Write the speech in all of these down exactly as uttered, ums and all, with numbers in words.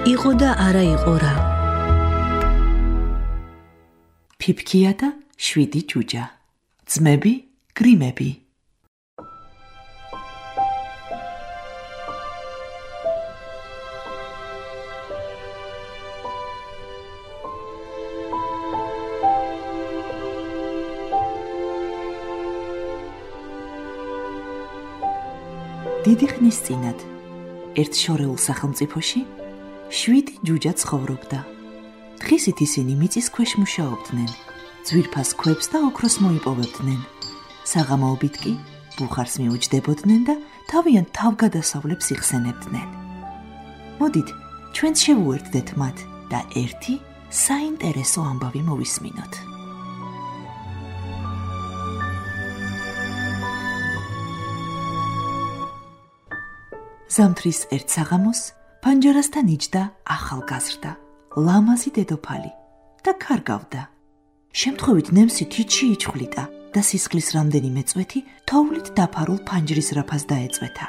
იყო და არა იყო რა. ფიფქია და შვიდი ჯუჯა. ძმები გრიმები. დიდი ხნის წინათ ერთ შორეულ სახელმწიფოში შვიდი ჯუჯა ცხოვრობდა. დღისით ისინი მიწის ქვეშ მუშაობდნენ, ძვირფას ქვებს და ოქროს მოიპოვებდნენ. საღამოობით კი ბუხარს მიუჯდებოდნენ და თავიანთ თავგადასავლებს იხსენებდნენ. მოდით, ჩვენც შევუერთდეთ მათ და ერთი საინტერესო ამბავი მოვისმინოთ. ზამთრის ერთ საღამოს ფანჯარასთან იჯდა ახალგაზრდა, ლამაზი დედოფალი და კარგავდა. შემთხვევით ნემსი თითში იჩხვლიტა და სისხლის რამდენიმე წვეთი თოვლით დაფარულ ფანჯრის რაფას დაეწვეთა.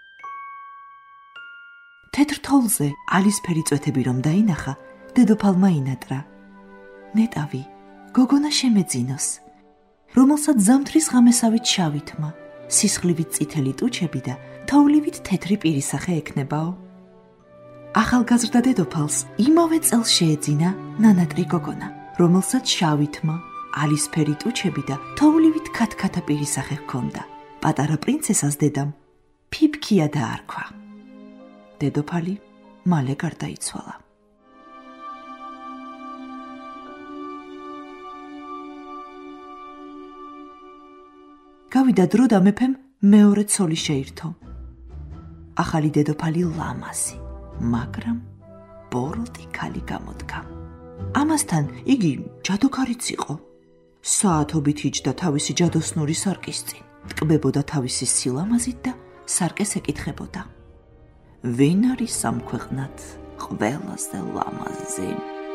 თეთრ თოვლზე ალისფერი წვეთები რომ დაინახა, დედოფალმა ინატრა: ნეტავი, გოგონა შემეძინოს, რომელსაც ზამთრის ღამესავით შავი თმა, სისხლივით წითელი ტუჩები და თოვლივით თეთრი პირისახე ექნებაო. ახალგაზრდა დედოფალს იმავე წელს შეეძინა ნანატრი გოგონა, რომელსაც შავი თმა, ალისფერი ტუჩები და თოვლივით ქათქათა პირისახე ჰქონდა. პატარა პრინცესას დედამ ფიფქია დაარქვა. დედოფალი მალე გარდაიცვალა. გავიდა დრო და მეფემ მეორე ცოლი შეირთო. ახალი დედოფალი ლამაზი, მაგრამ ბოროტი ქალი გამოდგა. ამასთან იგი ჯადოქარიც იყო. საათობით იჯდა თავისი ჯადოსნური სარკის წინ, ტკბებოდა თავისი სილამაზით და სარკეს ეკითხებოდა: ვინ არის სამქვეყნად ყველაზე ლამაზი?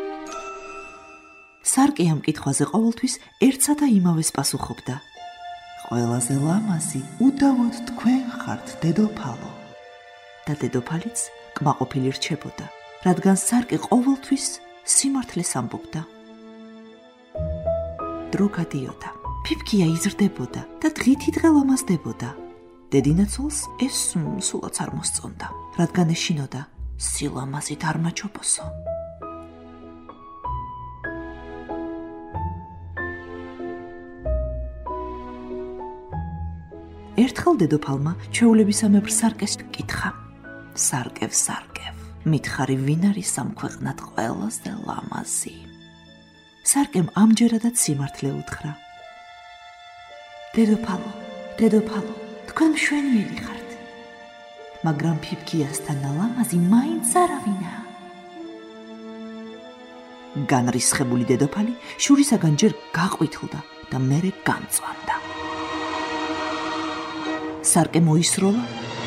სარკე ამ კითხვაზე ყოველთვის ერთსა და იმავეს პასუხობდა: ყველაზე ლამაზი უდავოდ თქვენ ხართ, დედოფალო. და დედოფალიც კმაყოფილი რჩებოდა, რადგან სარკე ყოველთვის სიმართლეს ამბობდა. დრო გადიოდა, ფიფქია იზრდებოდა და დღითიდღე ლამაზდებოდა. დედინაცოლს ეს სულაც არ მოსწონდა, რადგან ეშინოდა სილამაზით არ მაჩობოსო. ერთხელ დედოფალმა ჩვეულებისამებრ სარკეს კითხა: სარკევ, სარკევ, მითხარი ვინ არის სამქვეყნად ყველაზე ლამაზი? სარკემ ამჯერადაც სიმართლე უთხრა: დედოფალო, დედოფალო, თქვენ მშვენიერი ხართ, მაგრამ ფიფქიასთან ლამაზი მაინც არავინაა. განრისხებული დედოფალი შურისაგან ჯერ გაყვითლდა და მერე გამწვანდა. სარკე მოისროლა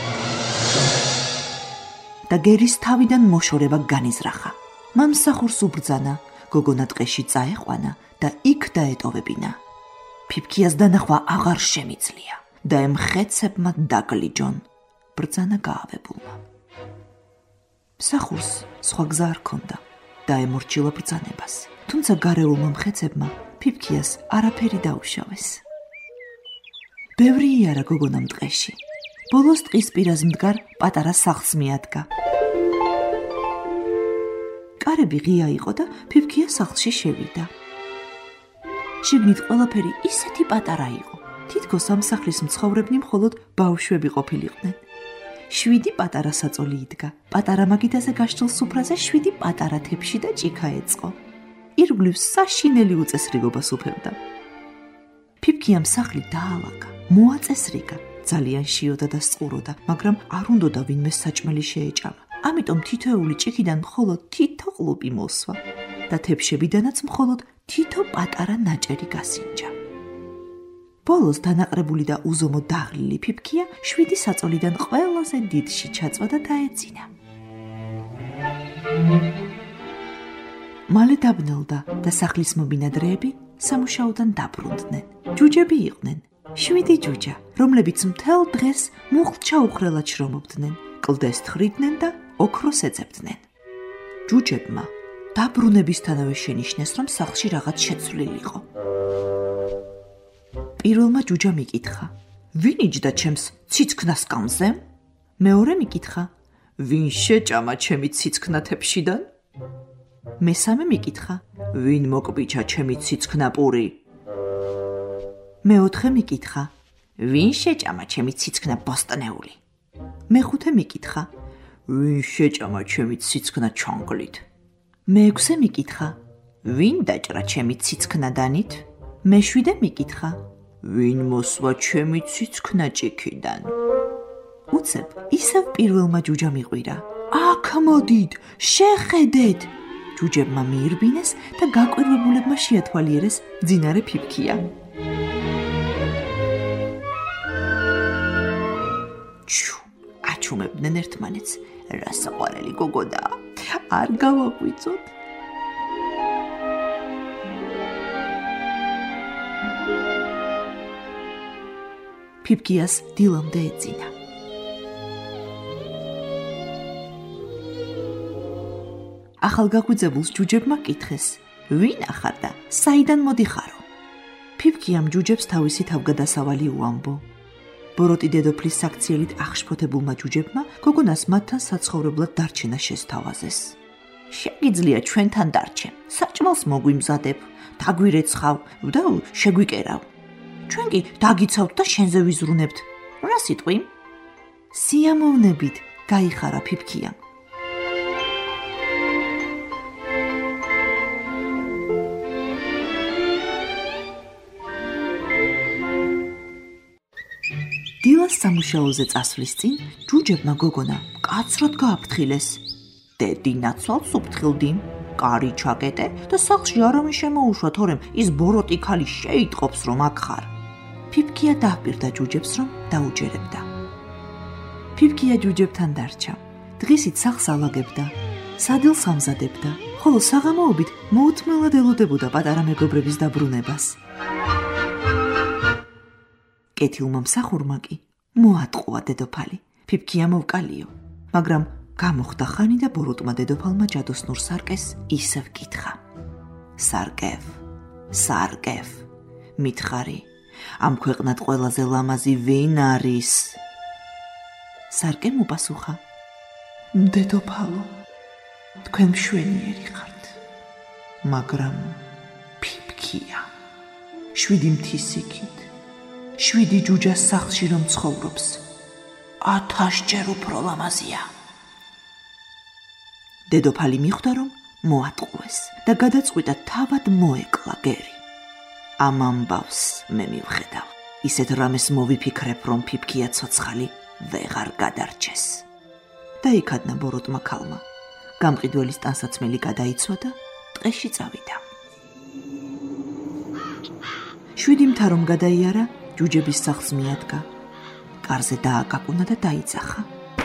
და გერის თავიდან მოშორება განიზრახა. მან მსახურს უბრძანა, გოგონა ტყეში წაეყვანა და იქ დაეტოვებინა. ფიფქიას დანახვა აღარ შემიძლია და ემხეცებმა დაგლიჯონ. ბრძანა გაავებულმა. მსახურს სხვა გზა არ ჰქონდა და ემორჩილა ბრძანებას. თუმცა გარეულმა მხეცებმა ფიფქიას არაფერი დაუშავეს. ბევრი იარა გოგონამ ტყეში. ბოლოს ტყის პირას მდგარ პატარა სახლს მიადგა. კარები ღია იყო და ფიფქია სახლში შევიდა. შიგნით ყველაფერი ისეთი პატარა იყო, თითქოს ამ სახლის მცხოვრებნი მხოლოდ ბავშვები ყოფილიყვნენ. შვიდი პატარა საწოლი იდგა. პატარა მაგიდაზე გაშლილ სუფრაზე შვიდი პატარა თეფში და ჭიქა ეწყო. ირგვლივ საშინელი უწესრიგობას უფევდა. ფიფქიამ სახლი დაალაგა, მოაწესრიგა, ძალიან შიოდა და სწუროდა, მაგრამ არ უნდოდა ვინმე საჭმელი შეეჭამა. ამიტომ თითოეული ჭიქიდან მხოლოდ თითო ყლუპი მოსვა და თეფშებიდანაც მხოლოდ თითო პატარა ნაჭერი გასინჯა. ბოლოს დანაყრებული და უზომო დაღლილი ფიფქია შვიდი საწოლიდან ყველაზე დიდში ჩაწვა და დაეძინა. მალე დაბნელდა და სახლის მობინადრეები სამუშაოდან დაბრუნდნენ. ჯუჯები იყვნენ, შვიდი ჯუჯა, რომლებიც მთელ დღეს მუხლჩა უხრელად შრომობდნენ, კლდეს თხრიდნენ და ოქროს ეძებდნენ. ჯუჯებმა დაბრუნებისთანავე შენიშნეს, რომ სახლში რაღაც შეცვლილი იყო. პირველმა ჯუჯამ იკითხა: ვინ იჯდა ჩემს ციცქნას კამზე? მეორე მიკითხა: ვინ შეჭამა ჩემი ციცქნა თეფშიდან? მესამე მიკითხა: ვინ მოკბიჩა ჩემი ციცქნაპური? მეოთხე მიკითხა: ვინ შეჭამა ჩემი ციცქნა ბოსტნეული? მეხუთე მიკითხა: ვინ შეჭამა ჩემი ციცქნა ჩონგლით? მეექვსე მიკითხა: ვინ დაჭრა ჩემი ციცქნა დანით? მეშვიდე მიკითხა: ვინ მოსვა ჩემი ციცქნა ჭიქიდან? უცებ ისევ პირველმა ჯუჯამ იყვირა: აქ მოდით, შეხედეთ! ჯუჯებმა მიირბინეს და გაკვირვებულებმა შეათვალიერეს მძინარე ფიფქია. ჩუ, აჩუმებდნენ ერთმანეთს: რა საყვარელი გოგოდა, არ გავაღვიწოთ. ფიფქიას დილამდე ეძინა. ახალგაღვიძებულს ჯუჯებმა კითხეს: ვინ ახარ და საიდან მოდიხარო? ფიფქიამ ჯუჯებს თავისი თავგადასავალი უამბო. ბოროტი დედოფლის საქციელით აღშფოთებულმა ჯუჯებმა გოგონას მათთან საცხოვრებლად დარჩენა შესთავაზეს. შეგიძლია ჩვენთან დარჩე, საჭმელს მოგვიმზადებ, დაგვირეცხავ და შეგვიკერავ. ჩვენ კი დაგიცავთ და შენზე ვიზრუნებთ. რა სიტყვი? სიამოვნებით, გაიხარა ფიფქია. დილას სამუშაოზე წასვლის წინ ჯუჯებმა გოგონა მკაცრად გააფრთხილეს. დედი ნაცვალს უფრთხილდი, კარი ჩაკეტე და სახლში არავინ შემოუშვა, თორემ ის ბოროტი ქალი შეიტყობს, რომ აქ ხარ. ფიფქია დაჰპირდა ჯუჯებს, რომ დაუჯერებდა. ფიფქია ჯუჯებთან დარჩა. დღისით სახლს ალაგებდა, სადილს ამზადებდა, ხოლო საღამოობით მოუთმელად ელოდებოდა პატარა მეგობრების დაბრუნებას. კეთილმა მსახურმა კი მოატყუა დედოფალი. ფიფქია მოვკალიო, მაგრამ გამოხდა ხანი და ბოროტმა დედოფალმა ჯადოსნურ სარკეს ისევ კითხა: სარკევ, სარკევ, მითხარი, ამ ქვეყნად ყველაზე ლამაზი ვინ არის? სარკემ უპასუხა: დედოფალო, თქვენ მშვენიერი ხართ, მაგრამ ფიფქია შვიდი მთისიქით, შვიდი ჯუჯას სახლში რომ ცხოვრობს, ათასჯერ უფრო ლამაზია. დედოფალი მიხვდა, რომ მოატყუეს და გადაწყვიტა თავად მოეკლა გერი. ამ ამბავს მე მივხედავ, ისეთ რამეს მოვიფიქრებ, რომ ფიფქია ცოცხალი ვეღარ გადარჩეს. დაიქადნა ბოროტმა ქალმა. გამყიდველის ტანსაცმელი გადაიცვა და ტყეში წავიდა. შვიდი მთა რომ გადაიარა, ჯუჯების სახლს მიადგა. კარზე დააკაკუნა და დაიძახა.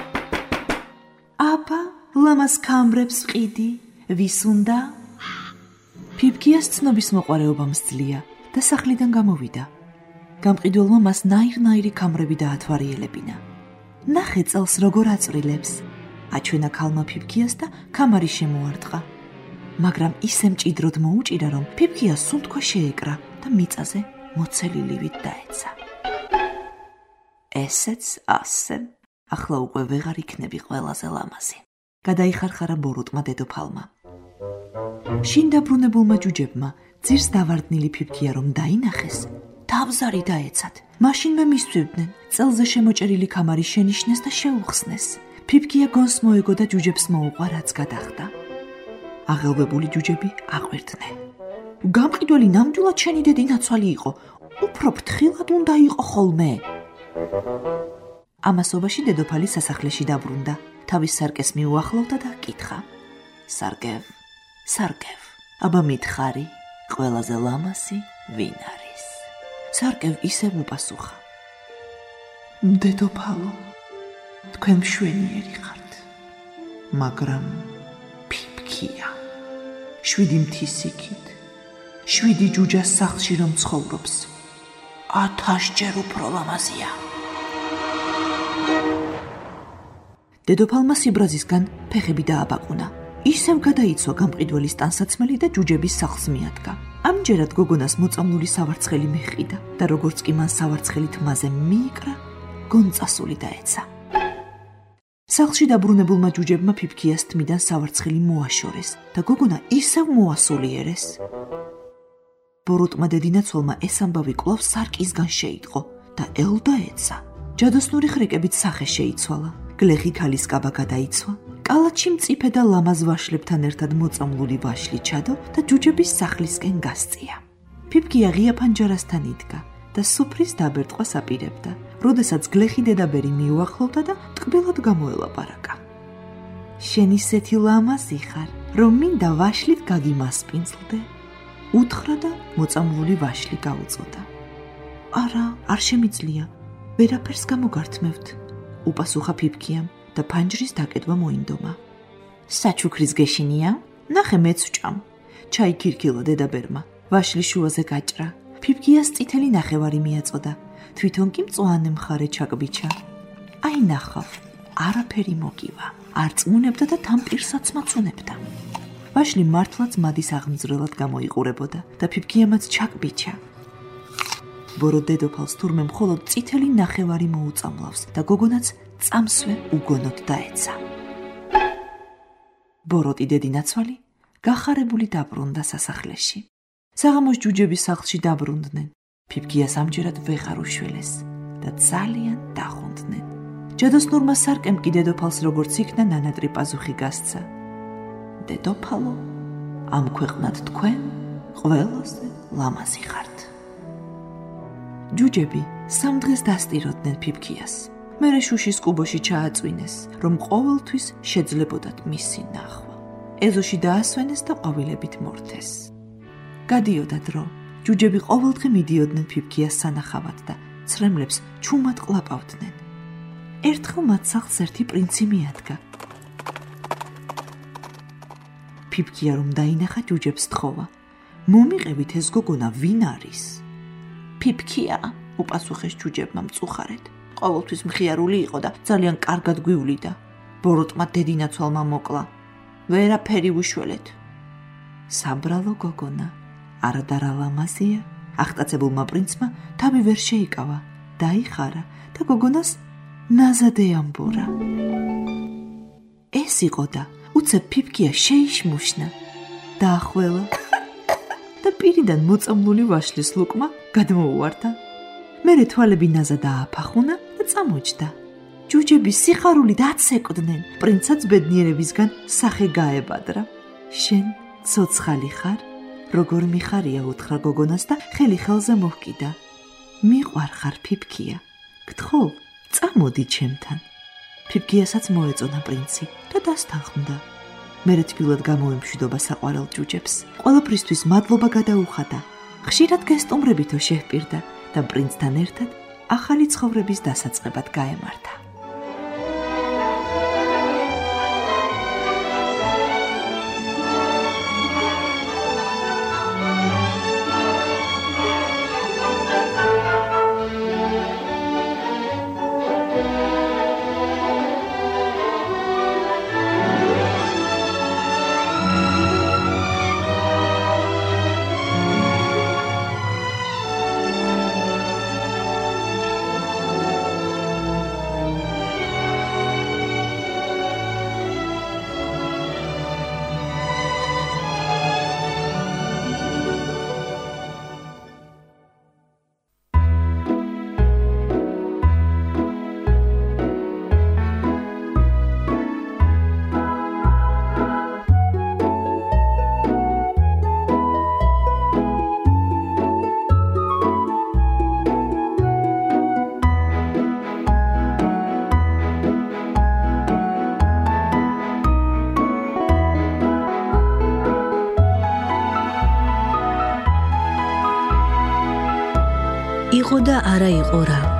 აბა, ლამაზ ქამრებს ყიდი, ვის უნდა? ფიფქიას ცნობის მოყვარეობა მსძლია და სახლიდან გამოვიდა. გამყიდველმა მას ნაირ-ნაირი ქამრები დაათვალიერებინა. ნახე წელს როგორ აწვრილებს. აჩვენა ქალმა ფიფქიას და ქამარი შემოარტყა. მაგრამ ისე მჭიდროდ მოუჭირა, რომ ფიფქია სუნთქვა შეეკრა და მიწაზე მოცელილივით დაეცა. ესეც ასე, ახლა უკვე ვეღარ იქნები ყველაზე ლამაზი. გადაიხარხარა ბოროტმა დედოფალმა. შინ დაბრუნებულმა ჯუჯებმა ძირს დავარდნილი ფიფქია რომ დაინახეს, თავზარი დაეცათ. მაშინვე მისცვივდნენ, წელზე შემოჭერილი ქამარი შენიშნეს და შეუხსნეს. ფიფქია გონს მოეგო და ჯუჯებს მოუყვა, რაც გადახდა. აღელვებული ჯუჯები აყვირდნენ. გამყიდველი ნამდვილად შენი დედი ნაცვალი იყო, უფრო ფრთხილად უნდა იყო ხოლმე. ამასობაში დედოფალი სასახლეში დაბრუნდა. თავის სარკეს მიუახლოვდა და კითხა: სარკევ, სარკევ, აბა მითხარი, ყველაზე ლამაზი ვინ არის? სარკევ ისევ უპასუხა: დედოფალო, თქვენ მშვენიერი ხართ, მაგრამ ფიფქია შვიდი მთისიქით, შვიდი ჯუჯას სახლში რომ ცხოვრობს, ათასჯერ უფრო ლამაზია. დედოფალმა სიბრაზისგან ფეხები დააბაყუნა. ისევ გადაიცვა გამყიდველი სტანსაცმელი და ჯუჯების სახლს მიადგა. ამჯერად გოგონას მოწამლული სავარცხელი მეჰყიდა და როგორც კი მან სავარცხელი თმაზე მიიკრა, გონწასული დაეცა. სახლში დაბრუნებულმა ჯუჯებმა ფიფქიას თმიდან სავარცხელი მოაშორეს და გოგონა ისევ მოასულიერეს. ბოროტმა დედინაცვალმა ეს ამბავი კვლავ სარკისგან შეიტყო და ელდა ეცა. ჯადოსნური ხრეკებით სახე შეიცვალა, გლეხი ქალის კაბა გადაიცვა, კალათში მწიფე და ლამაზ ვაშლებთან ერთად მოწამლული ვაშლი ჩადო და ჯუჯების სახლისკენ გასწია. ფიფქია ღია ფანჯარასთან იდგა და სუფრის დაბერტყვას აპირებდა, როდესაც გლეხი დედაბერი მიუახლოვდა და ტკბილად გამოელაპარაკა. შენ ისეთი ლამაზი ხარ, რომ მინდა ვაშლით გაგიმასპინძლდე. უთხრა და მოწამლული ვაშლი გაუწოდა. არა, არ შემიძლია, ვერაფერს გამოგართმევთ, უპასუხა ფიფქიამ და ფანჯრის დაკეტვა მოინდომა. საჩუქრის გეშინია? ნახე მეც ვჭამ. ჩაიქირქილა დედაბერმა, ვაშლის შუაზე გაჭრა. ფიფქიას წითელი ნახევარი მიაწოდა, თვითონ კი მწვანე მხარე ჩაკბიჩა. აი ნახავ, არაფერი მოგივა, არ წმუნებდა და თან პირსაც მაწუნებდა. ვაშლი მართლაც მადის აღმძვრელად გამოიყურებოდა და ფიფქიამაც ჩაკბიჩა. ბორო დედოფალს თურმე მხოლოდ წითელი ნახევარი მოუწამლავს და გოგონაც წამსვე უგონოდ დაეცა. ბოროტი დედინაცვალი გახარებული დაბრუნდა სასახლეში. საღამოს ჯუჯების სახლში დაბრუნდნენ. ფიფქიას ამჯერად ვეღარ უშველეს და ძალიან დახუნდნენ. ჯადოსნურმა სარკემ კი დედოფალს როგორც იქნა ნანატრი პაზუხი გასცა. დედოფალო, ამ ქვეყნად თქვენ ყველაზე ლამაზი ხართ. ჯუჯები სამ დღეს დასტიროდნენ ფიფქიას. მერე შუშის კუბოში ჩააწვინეს, რომ ყოველთვის შეძლებოდათ მისი ნახვა. ეზოში დაასვენეს და ყვავილებით მორთეს. გადიოდა დრო, ჯუჯები ყოველდღე მიდიოდნენ ფიფქიას სანახავად და ცრემლებს ჩუმად ყლაპავდნენ. ერთხელ მათ სახლს ერთი პრინცი მიადგა. ფიფქია რომ დაინახა ჯუჯებს თხოვა. მომიყევით ეს გოგონა ვინ არის? ფიფქია, უპასუხეს ჯუჯებმა მწუხარედ. ყოველთვის მხიარული იყო და ძალიან კარგად გვივლიდა. ბოროტმა დედინაცვალმა მოკლა. ვერაფერი უშველეთ. საბრალო გოგონა, არადარა ლამაზია. აღტაცებულმა პრინცმა თავი ვერ შეიკავა, დაიხარა და გოგონას ნაზადე ამბურა. ეს იყო და უცებ ფიფქია შეიშმუშნა, დაახველა და პირიდან მოწამლული ვაშლის ლუკმა გადმოუვარდა. მერე თვალები ნაზად ააფახუნა და წამოჯდა. ჯუჯები სიხარულით აცეკვდნენ, პრინცაც ბედნიერებისგან სახე გაებადრა. შენ ცოცხალი ხარ? როგორ მიხარია, უთხრა გოგონას და ხელი ხელზე მოჰკიდა. მიყვარ ხარ ფიფქია, გთხოვ, წამოდი ჩემთან. ფიფქიასაც მოეწონა პრინცი და დასთანხმდა. მერე თბილად გამოემშვიდობა საყვარელ ჯუჯებს. ყველაფრისთვის მადლობა გადაუხადა. ხშირად გესტუმრებითო შეჰპირდა და პრინცთან ერთად ახალი ცხოვრების დასაწყებად გაემართა. იყო და არა იყო რა.